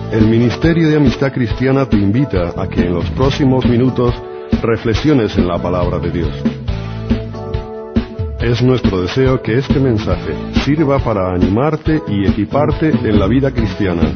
El Ministerio de Amistad Cristiana te invita a que en los próximos minutos reflexiones en la palabra de Dios. Es nuestro deseo que este mensaje sirva para animarte y equiparte en la vida cristiana.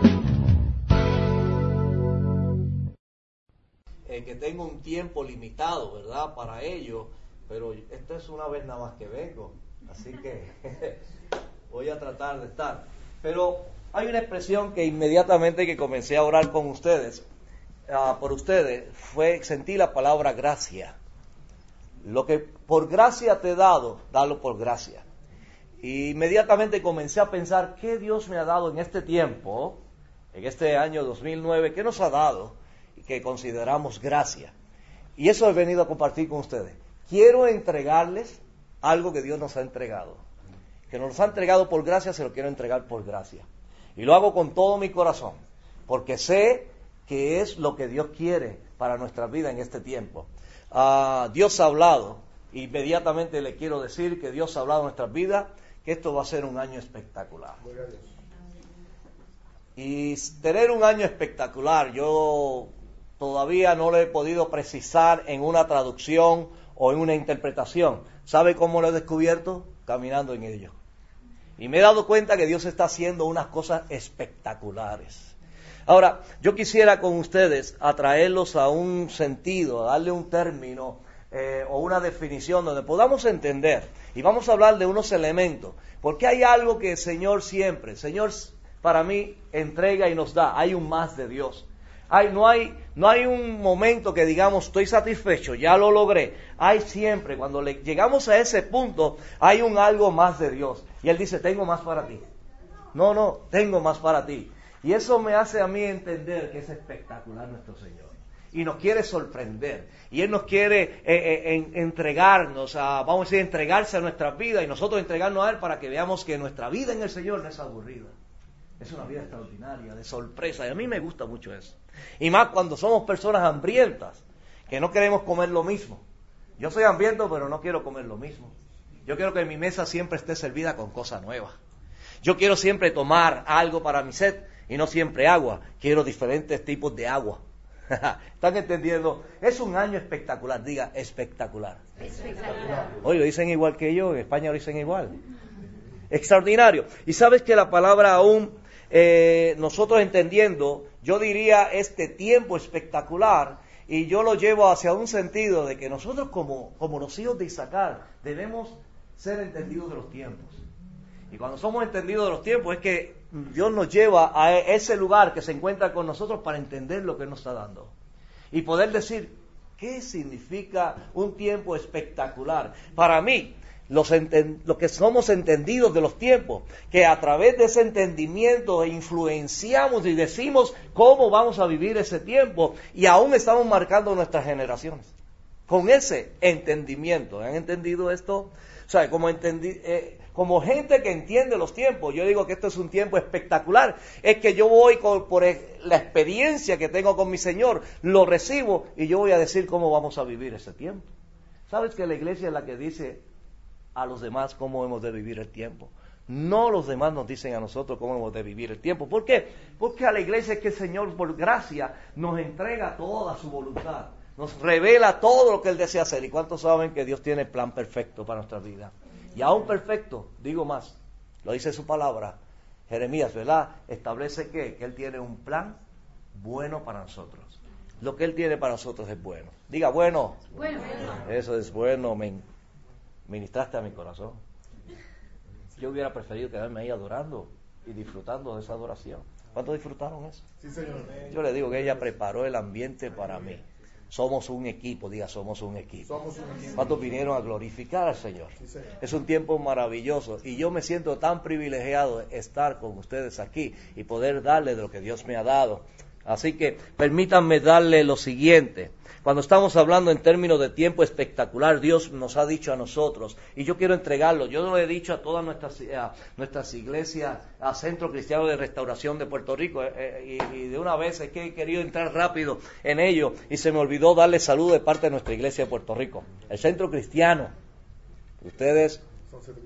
Que tengo un tiempo limitado, ¿verdad?, para ello, pero esta es una vez nada más que vengo, así que voy a tratar de estar. Pero hay una expresión que inmediatamente que comencé a orar con ustedes, por ustedes, sentí la palabra gracia. Lo que por gracia te he dado, dalo por gracia. Y inmediatamente comencé a pensar qué Dios me ha dado en este tiempo, en este año 2009, qué nos ha dado y que consideramos gracia. Y eso he venido a compartir con ustedes. Quiero entregarles algo que Dios nos ha entregado. Que nos ha entregado por gracia, se lo quiero entregar por gracia. Y lo hago con todo mi corazón, porque sé que es lo que Dios quiere para nuestra vida en este tiempo. Dios ha hablado, inmediatamente le quiero decir que Dios ha hablado en nuestras vidas, que esto va a ser un año espectacular. Y tener un año espectacular, yo todavía no lo he podido precisar en una traducción o en una interpretación. ¿Sabe cómo lo he descubierto? Caminando en ello. Y me he dado cuenta que Dios está haciendo unas cosas espectaculares. Ahora, yo quisiera con ustedes atraerlos a un sentido, a darle un término o una definición donde podamos entender. Y vamos a hablar de unos elementos. Porque hay algo que el Señor para mí entrega y nos da. Hay un más de Dios. No hay un momento que digamos estoy satisfecho, ya lo logré. Hay siempre, cuando llegamos a ese punto, hay un algo más de Dios. Y Él dice, tengo más para ti. No, tengo más para ti. Y eso me hace a mí entender que es espectacular nuestro Señor. Y nos quiere sorprender. Y Él nos quiere entregarnos, vamos a decir, entregarse a nuestra vida y nosotros entregarnos a Él para que veamos que nuestra vida en el Señor no es aburrida. Es una vida extraordinaria, de sorpresa. Y a mí me gusta mucho eso. Y más cuando somos personas hambrientas, que no queremos comer lo mismo. Yo soy hambriento, pero no quiero comer lo mismo. Yo quiero que mi mesa siempre esté servida con cosas nuevas. Yo quiero siempre tomar algo para mi sed y no siempre agua. Quiero diferentes tipos de agua. ¿Están entendiendo? Es un año espectacular. Diga, espectacular. Espectacular. Hoy lo dicen igual que yo, en España lo dicen igual. Extraordinario. Y sabes que la palabra aún, nosotros entendiendo, yo diría este tiempo espectacular, y yo lo llevo hacia un sentido de que nosotros como los hijos de Isaacar debemos ser entendidos de los tiempos. Y cuando somos entendidos de los tiempos es que Dios nos lleva a ese lugar que se encuentra con nosotros para entender lo que Él nos está dando. Y poder decir, ¿qué significa un tiempo espectacular? Para mí, los que somos entendidos de los tiempos, que a través de ese entendimiento influenciamos y decimos cómo vamos a vivir ese tiempo y aún estamos marcando nuestras generaciones. Con ese entendimiento, ¿han entendido esto? O sea, como gente que entiende los tiempos, yo digo que esto es un tiempo espectacular. Es que yo voy por la experiencia que tengo con mi Señor, lo recibo y yo voy a decir cómo vamos a vivir ese tiempo. ¿Sabes que la iglesia es la que dice a los demás cómo hemos de vivir el tiempo? No los demás nos dicen a nosotros cómo hemos de vivir el tiempo. ¿Por qué? Porque a la iglesia es que el Señor por gracia nos entrega toda su voluntad. Nos revela todo lo que Él desea hacer. ¿Y cuántos saben que Dios tiene el plan perfecto para nuestra vida? Y aún perfecto, digo más, lo dice su palabra, Jeremías, ¿verdad? Establece que Él tiene un plan bueno para nosotros. Lo que Él tiene para nosotros es bueno. Diga, bueno. Bueno. Eso es bueno, ministraste a mi corazón. Yo hubiera preferido quedarme ahí adorando y disfrutando de esa adoración. ¿Cuántos disfrutaron eso? Sí, Señor. Yo le digo que ella preparó el ambiente para mí. Somos un equipo, diga, somos un equipo. ¿Cuántos vinieron a glorificar al Señor? Sí, Señor. Es un tiempo maravilloso y yo me siento tan privilegiado de estar con ustedes aquí y poder darle de lo que Dios me ha dado. Así que permítanme darle lo siguiente. Cuando estamos hablando en términos de tiempo espectacular, Dios nos ha dicho a nosotros, y yo quiero entregarlo, yo lo he dicho a todas nuestras iglesias, a Centro Cristiano de Restauración de Puerto Rico, y de una vez es que he querido entrar rápido en ello, y se me olvidó darle salud de parte de nuestra iglesia de Puerto Rico. El Centro Cristiano, ustedes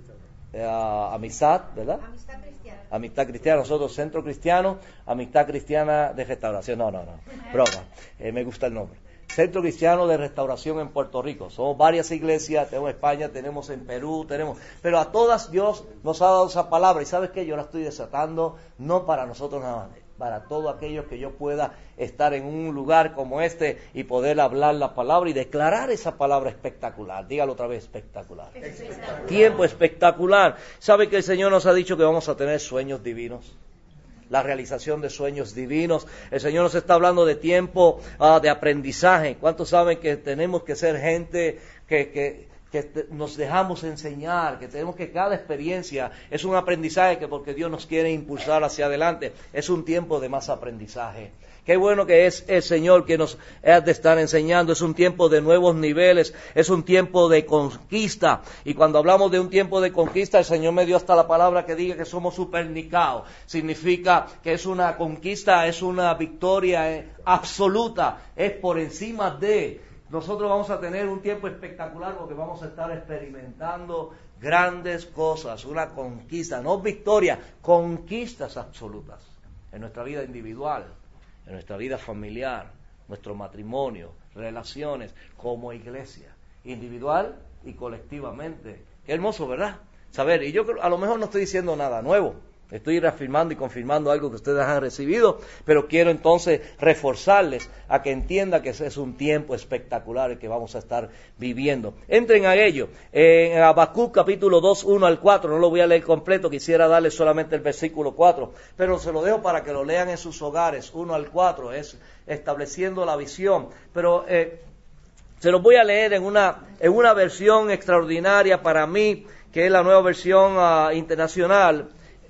Amistad, ¿verdad? Amistad Cristiana. Amistad Cristiana, nosotros Centro Cristiano, Amistad Cristiana de Restauración. No, broma, me gusta el nombre. Centro Cristiano de Restauración en Puerto Rico. Somos varias iglesias, tenemos en España, tenemos en Perú, pero a todas Dios nos ha dado esa palabra. Y ¿sabes qué? Yo la estoy desatando, no para nosotros nada más, para todos aquellos que yo pueda estar en un lugar como este y poder hablar la palabra y declarar esa palabra espectacular. Dígalo otra vez, espectacular. Tiempo espectacular. ¿Sabe que el Señor nos ha dicho que vamos a tener sueños divinos? La realización de sueños divinos. El Señor nos está hablando de tiempo de aprendizaje. ¿Cuántos saben que tenemos que ser gente que nos dejamos enseñar, que tenemos que cada experiencia es un aprendizaje que porque Dios nos quiere impulsar hacia adelante, es un tiempo de más aprendizaje. Qué bueno que es el Señor que nos ha de estar enseñando, es un tiempo de nuevos niveles, es un tiempo de conquista. Y cuando hablamos de un tiempo de conquista, el Señor me dio hasta la palabra que diga que somos supernicaos. Significa que es una conquista, es una victoria absoluta, es por encima de... Nosotros vamos a tener un tiempo espectacular porque vamos a estar experimentando grandes cosas, una conquista, no victoria, conquistas absolutas en nuestra vida individual, en nuestra vida familiar, nuestro matrimonio, relaciones, como iglesia, individual y colectivamente. Qué hermoso, ¿verdad? Saber, y yo a lo mejor no estoy diciendo nada nuevo, estoy reafirmando y confirmando algo que ustedes han recibido, pero quiero entonces reforzarles a que entiendan que ese es un tiempo espectacular el que vamos a estar viviendo. Entren a ello. En Habacuc capítulo 2, 1 al 4, no lo voy a leer completo, quisiera darles solamente el versículo 4, pero se lo dejo para que lo lean en sus hogares, 1 al 4, es estableciendo la visión. Pero se los voy a leer en una versión extraordinaria para mí, que es la nueva versión internacional,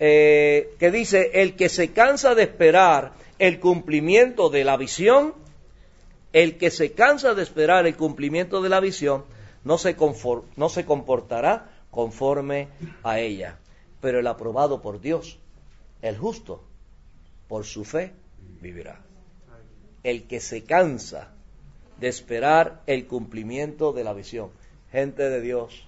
que dice: el que se cansa de esperar el cumplimiento de la visión, el que se cansa de esperar el cumplimiento de la visión, no se comportará conforme a ella. Pero el aprobado por Dios, el justo, por su fe vivirá. El que se cansa de esperar el cumplimiento de la visión. Gente de Dios,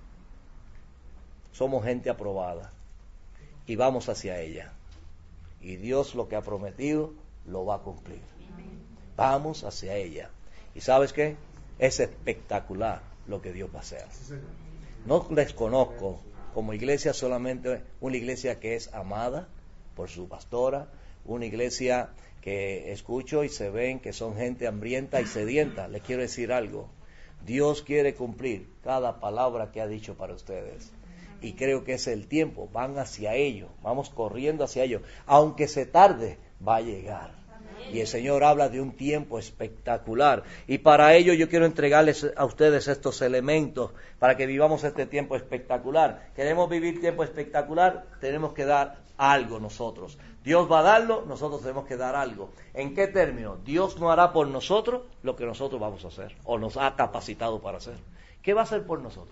somos gente aprobada. Y vamos hacia ella. Y Dios lo que ha prometido lo va a cumplir. Vamos hacia ella. ¿Y sabes qué? Es espectacular lo que Dios va a hacer. No les conozco como iglesia solamente una iglesia que es amada por su pastora, una iglesia que escucho y se ven que son gente hambrienta y sedienta. Les quiero decir algo. Dios quiere cumplir cada palabra que ha dicho para ustedes. Y creo que es el tiempo, van hacia ello, vamos corriendo hacia ello, aunque se tarde, va a llegar. Y el Señor habla de un tiempo espectacular, y para ello yo quiero entregarles a ustedes estos elementos, para que vivamos este tiempo espectacular. Queremos vivir tiempo espectacular, tenemos que dar algo nosotros. Dios va a darlo, nosotros tenemos que dar algo. ¿En qué término? Dios no hará por nosotros lo que nosotros vamos a hacer, o nos ha capacitado para hacer. ¿Qué va a hacer por nosotros?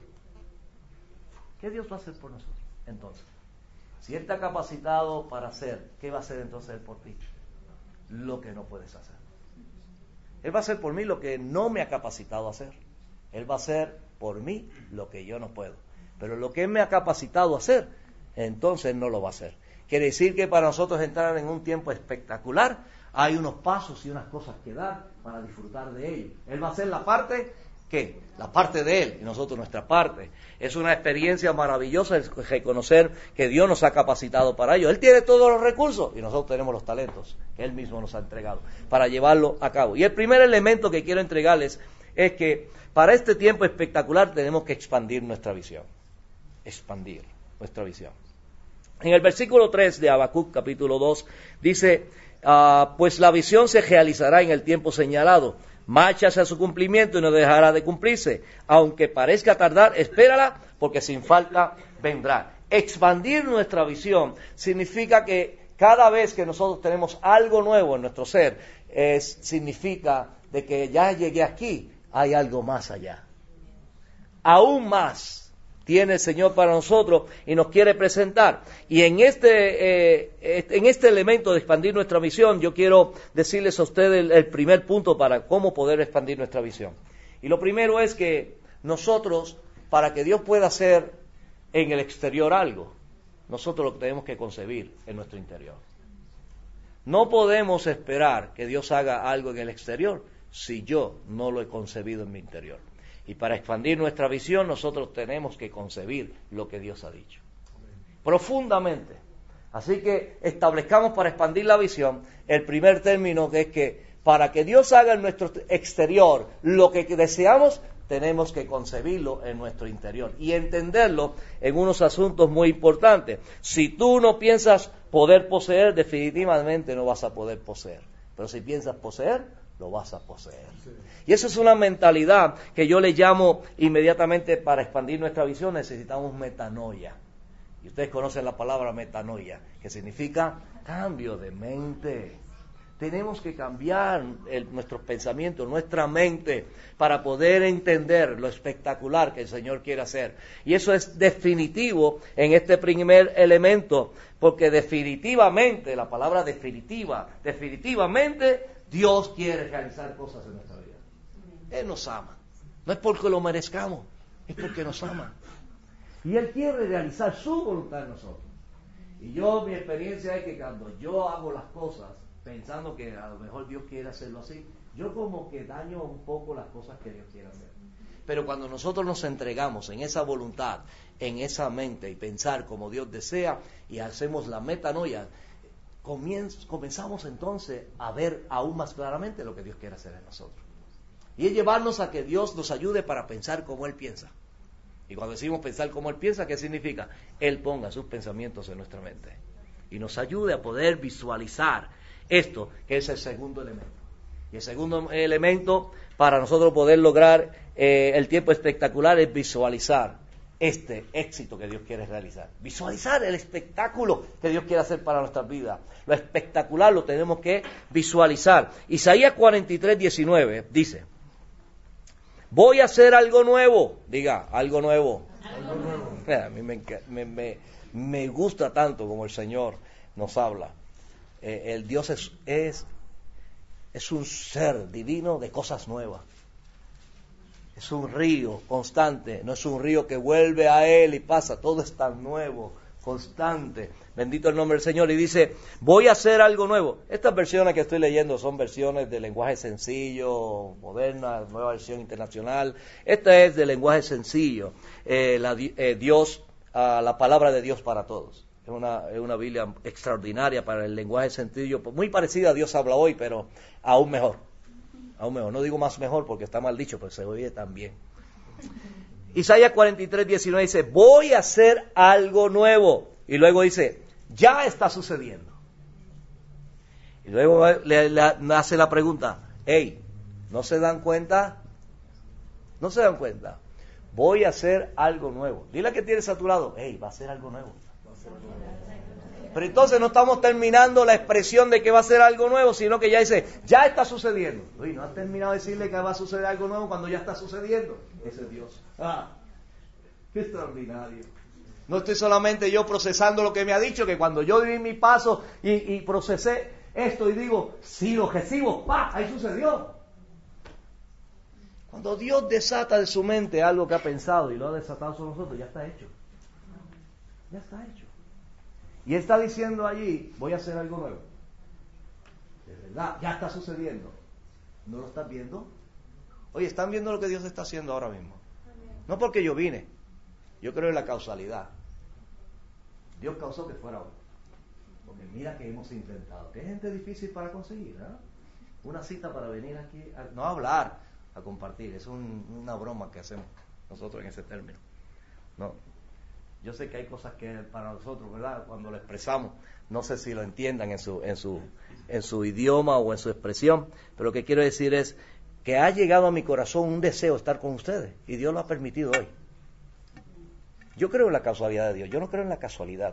¿Qué Dios va a hacer por nosotros? Entonces, si Él está capacitado para hacer, ¿qué va a hacer entonces Él por ti? Lo que no puedes hacer. Él va a hacer por mí lo que no me ha capacitado a hacer. Él va a hacer por mí lo que yo no puedo. Pero lo que Él me ha capacitado a hacer, entonces Él no lo va a hacer. Quiere decir que para nosotros entrar en un tiempo espectacular, hay unos pasos y unas cosas que dar para disfrutar de ello. Él va a hacer la parte... ¿qué? La parte de Él y nosotros nuestra parte. Es una experiencia maravillosa el reconocer que Dios nos ha capacitado para ello. Él tiene todos los recursos y nosotros tenemos los talentos que Él mismo nos ha entregado para llevarlo a cabo. Y el primer elemento que quiero entregarles es que para este tiempo espectacular tenemos que expandir nuestra visión. Expandir nuestra visión. En el versículo 3 de Habacuc capítulo 2 dice: pues la visión se realizará en el tiempo señalado. Marcha hacia su cumplimiento y no dejará de cumplirse. Aunque parezca tardar, espérala, porque sin falta vendrá. Expandir nuestra visión significa que cada vez que nosotros tenemos algo nuevo en nuestro ser, significa de que ya llegué aquí, hay algo más allá. Aún más tiene el Señor para nosotros y nos quiere presentar. Y en este elemento de expandir nuestra visión, yo quiero decirles a ustedes el primer punto para cómo poder expandir nuestra visión. Y lo primero es que nosotros, para que Dios pueda hacer en el exterior algo, nosotros lo tenemos que concebir en nuestro interior. No podemos esperar que Dios haga algo en el exterior si yo no lo he concebido en mi interior. Y para expandir nuestra visión, nosotros tenemos que concebir lo que Dios ha dicho. Profundamente. Así que establezcamos para expandir la visión el primer término, que es que para que Dios haga en nuestro exterior lo que deseamos, tenemos que concebirlo en nuestro interior y entenderlo en unos asuntos muy importantes. Si tú no piensas poder poseer, definitivamente no vas a poder poseer. Pero si piensas poseer, lo vas a poseer. Sí. Y eso es una mentalidad que yo le llamo inmediatamente, para expandir nuestra visión, necesitamos metanoia. Y ustedes conocen la palabra metanoia, que significa cambio de mente. Tenemos que cambiar nuestros pensamientos, nuestra mente, para poder entender lo espectacular que el Señor quiere hacer. Y eso es definitivo en este primer elemento, porque definitivamente, la palabra definitivamente, Dios quiere realizar cosas en nuestra vida. Él nos ama. No es porque lo merezcamos, es porque nos ama. Y Él quiere realizar su voluntad en nosotros. Y mi experiencia es que cuando yo hago las cosas pensando que a lo mejor Dios quiere hacerlo así, yo como que daño un poco las cosas que Dios quiere hacer. Pero cuando nosotros nos entregamos en esa voluntad, en esa mente, y pensar como Dios desea, y hacemos la metanoia, comenzamos entonces a ver aún más claramente lo que Dios quiere hacer en nosotros. Y es llevarnos a que Dios nos ayude para pensar como Él piensa. Y cuando decimos pensar como Él piensa, ¿qué significa? Él ponga sus pensamientos en nuestra mente y nos ayude a poder visualizar esto, que es el segundo elemento. Y el segundo elemento para nosotros poder lograr el tiempo espectacular es visualizar este éxito que Dios quiere realizar. Visualizar el espectáculo que Dios quiere hacer para nuestras vidas. Lo espectacular lo tenemos que visualizar. Isaías 43:19 dice: voy a hacer algo nuevo. Diga, algo nuevo. Algo nuevo. A mí me gusta tanto como el Señor nos habla. El Dios es un ser divino de cosas nuevas. Es un río constante, no es un río que vuelve a Él y pasa, todo es tan nuevo, constante. Bendito el nombre del Señor. Y dice, voy a hacer algo nuevo. Estas versiones que estoy leyendo son versiones de lenguaje sencillo, moderna, nueva versión internacional. Esta es de lenguaje sencillo, la palabra de Dios para todos. Es una Biblia extraordinaria para el lenguaje sencillo, muy parecida a Dios habla hoy, pero aún mejor. Aún mejor. No digo más mejor porque está mal dicho, pero se oye tan bien. Isaías 43:19 dice, voy a hacer algo nuevo. Y luego dice, ya está sucediendo. Y luego le hace la pregunta, hey, ¿no se dan cuenta? ¿No se dan cuenta? Voy a hacer algo nuevo. Dile que tienes a tu lado, hey, va a hacer algo nuevo. Pero entonces no estamos terminando la expresión de que va a ser algo nuevo, sino que ya dice, ya está sucediendo. Uy, no has terminado de decirle que va a suceder algo nuevo cuando ya está sucediendo. Ese es Dios. Qué extraordinario. No estoy solamente yo procesando lo que me ha dicho, que cuando yo di mi paso y procesé esto y digo, sí, lo recibo, ahí sucedió. Cuando Dios desata de su mente algo que ha pensado y lo ha desatado sobre nosotros, ya está hecho. Ya está hecho. Y Él está diciendo allí, voy a hacer algo nuevo. De verdad, ya está sucediendo. ¿No lo estás viendo? Oye, ¿están viendo lo que Dios está haciendo ahora mismo? No porque yo vine. Yo creo en la causalidad. Dios causó que fuera hoy. Porque mira que hemos intentado. Qué gente difícil para conseguir, ¿eh? Una cita para venir aquí, no a hablar, a compartir. Es una broma que hacemos nosotros en ese término. No. Yo sé que hay cosas que para nosotros, ¿verdad? Cuando lo expresamos, no sé si lo entiendan en su idioma o en su expresión, pero lo que quiero decir es que ha llegado a mi corazón un deseo de estar con ustedes y Dios lo ha permitido hoy. Yo creo en la causalidad de Dios, yo no creo en la casualidad.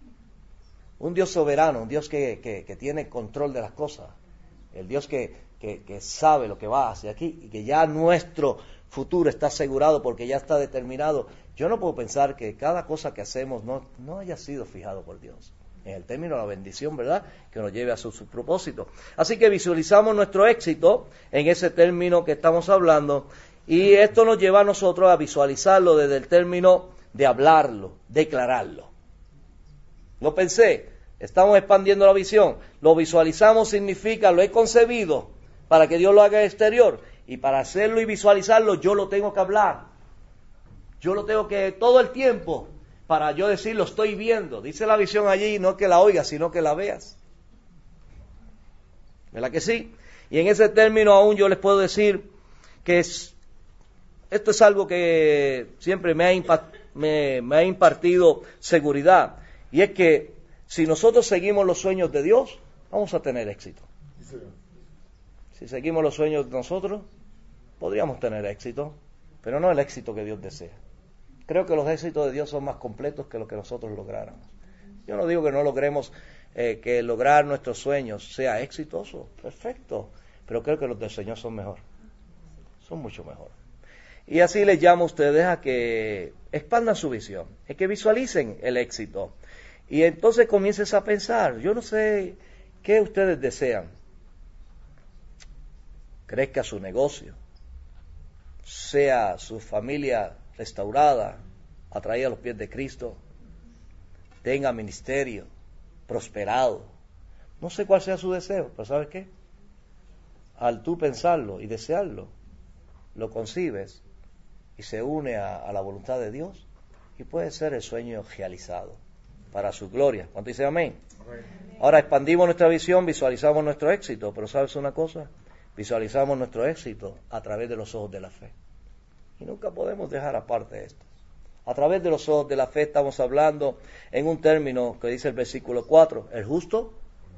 Un Dios soberano, un Dios que tiene control de las cosas, el Dios que sabe lo que va hacia aquí y que ya nuestro futuro está asegurado porque ya está determinado. Yo no puedo pensar que cada cosa que hacemos no haya sido fijado por Dios. En el término de la bendición, ¿verdad? Que nos lleve a su propósito. Así que visualizamos nuestro éxito en ese término que estamos hablando. Y esto nos lleva a nosotros a visualizarlo desde el término de hablarlo, declararlo. Lo pensé, estamos expandiendo la visión. Lo visualizamos significa, lo he concebido para que Dios lo haga exterior. Y para hacerlo y visualizarlo, yo lo tengo que hablar. Yo lo tengo que todo el tiempo, para yo decir, lo estoy viendo. Dice la visión allí, no que la oigas, sino que la veas. ¿Verdad que sí? Y en ese término aún yo les puedo decir que esto es algo que siempre me ha impartido seguridad. Y es que si nosotros seguimos los sueños de Dios, vamos a tener éxito. Si seguimos los sueños de nosotros, podríamos tener éxito, pero no el éxito que Dios desea. Creo que los éxitos de Dios son más completos que lo que nosotros lográramos. Yo no digo que no logremos, que lograr nuestros sueños sea exitoso, perfecto, pero creo que los del Señor son mejor, son mucho mejor. Y así les llamo a ustedes a que expandan su visión, a que visualicen el éxito. Y entonces comiences a pensar, yo no sé qué ustedes desean. Crezca su negocio, sea su familia restaurada, atraída a los pies de Cristo, tenga ministerio, prosperado. No sé cuál sea su deseo, pero ¿sabes qué? Al tú pensarlo y desearlo, lo concibes y se une a la voluntad de Dios y puede ser el sueño realizado para su gloria. ¿Cuánto dice amén? Ahora expandimos nuestra visión, visualizamos nuestro éxito, pero ¿sabes una cosa? Visualizamos nuestro éxito a través de los ojos de la fe. Y nunca podemos dejar aparte esto. A través de los ojos de la fe estamos hablando en un término que dice el versículo 4, el justo.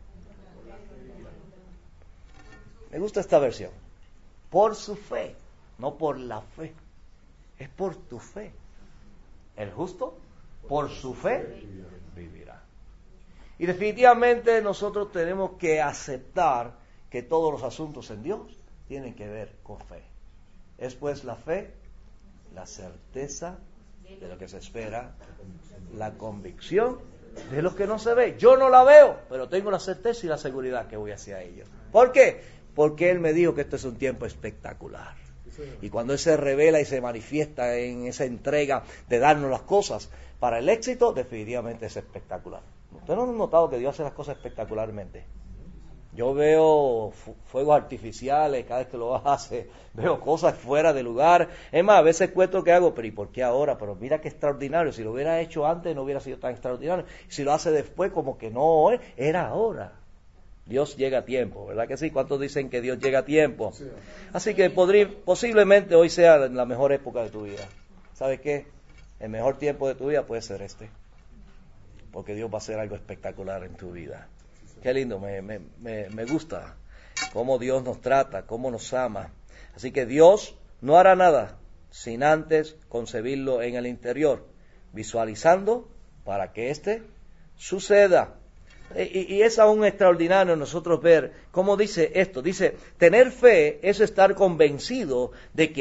Me gusta esta versión. Por su fe, no por la fe. Es por tu fe. El justo, por su fe, vivirá. Y definitivamente nosotros tenemos que aceptar que todos los asuntos en Dios tienen que ver con fe. Es pues la fe, la certeza de lo que se espera, la convicción de lo que no se ve. Yo no la veo, pero tengo la certeza y la seguridad que voy hacia ello. ¿Por qué? Porque Él me dijo que esto es un tiempo espectacular. Y cuando Él se revela y se manifiesta en esa entrega de darnos las cosas para el éxito, definitivamente es espectacular. ¿Ustedes no han notado que Dios hace las cosas espectacularmente? Yo veo fuegos artificiales cada vez que lo hace, veo cosas fuera de lugar. Es más, a veces cuento que hago, pero ¿y por qué ahora? Pero mira qué extraordinario, si lo hubiera hecho antes no hubiera sido tan extraordinario. Si lo hace después, como que no, era ahora. Dios llega a tiempo, ¿verdad que sí? ¿Cuántos dicen que Dios llega a tiempo? Sí. Así que posiblemente hoy sea la mejor época de tu vida. ¿Sabes qué? El mejor tiempo de tu vida puede ser este, porque Dios va a hacer algo espectacular en tu vida. Qué lindo, me gusta cómo Dios nos trata, cómo nos ama. Así que Dios no hará nada sin antes concebirlo en el interior, visualizando para que éste suceda. Y es aún extraordinario nosotros ver cómo dice esto. Dice, tener fe es estar convencido de que